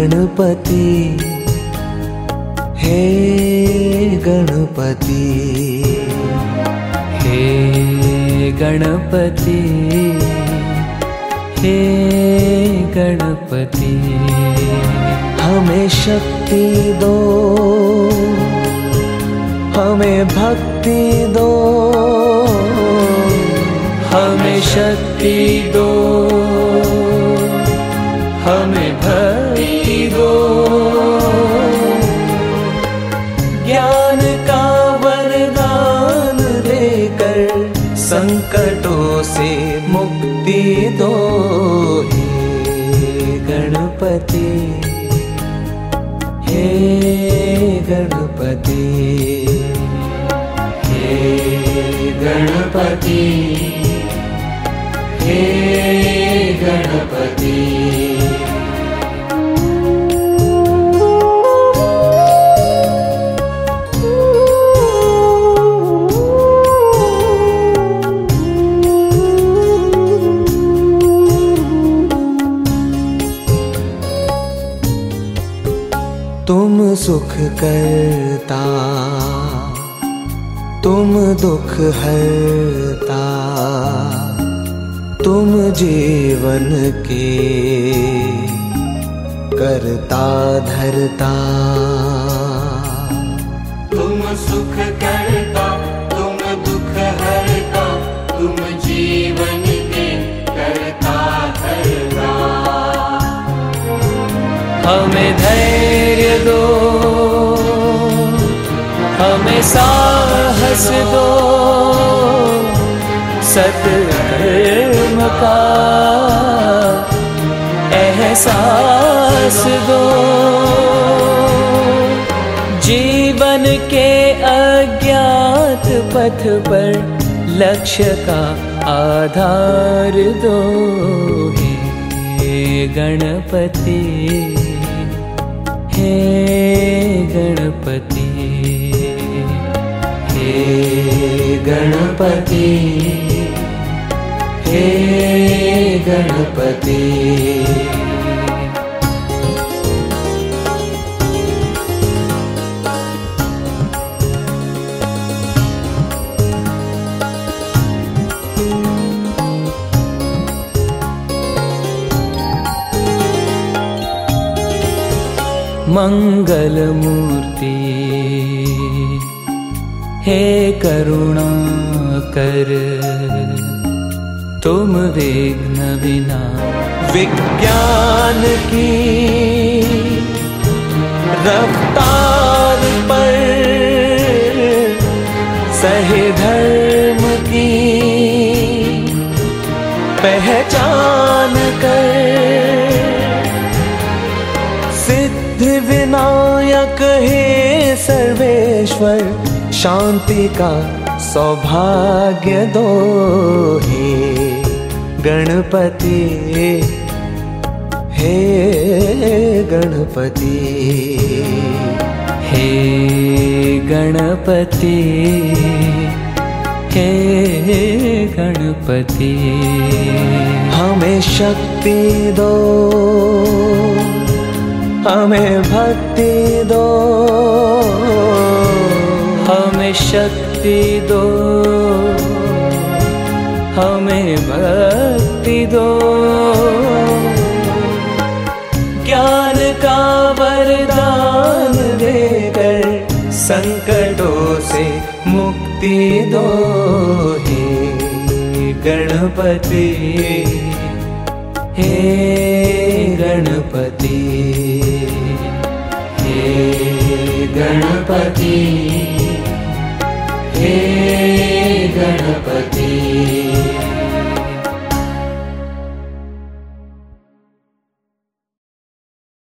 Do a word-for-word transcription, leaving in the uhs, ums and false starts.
गणपति, हे गणपति, हे गणपति, हे गणपति। हमें शक्ति दो, हमें भक्ति दो, हमें शक्ति दो, हमें भक्ति दो। ज्ञान का वरदान देकर संकटों से मुक्ति दो, हे गणपति, हे गणपति, हे गणपति, हे गणपति। तुम सुख करता, तुम दुख हरता, तुम जीवन के करता धरता। तुम सुख करता, तुम दुख हरता, तुम जीवन के करता धरता। हमें धैर्य दो, हमें साहस दो, सत्कर्म का एहसास दो। जीवन के अज्ञात पथ पर लक्ष्य का आधार दो, हे गणपति, हे गणपति, हे गणपति, हे गणपति। मंगल मूर्ति, हे करुणा कर, तुम विघ्न विना विज्ञान की रफ्तार पर सही धर्म की पहचान कर। सिद्धि विनायक हे सर्वेश्वर, शांति का सौभाग्य दो, हे गणपति, हे गणपति, हे गणपति, हे गणपति। हमें शक्ति दो, हमें भक्ति दो, हमें शक्ति दो, हमें भक्ति दो। ज्ञान का वरदान देकर संकटों से मुक्ति दो, हे गणपति, हे गणपति, हे गणपति, हे गणपति।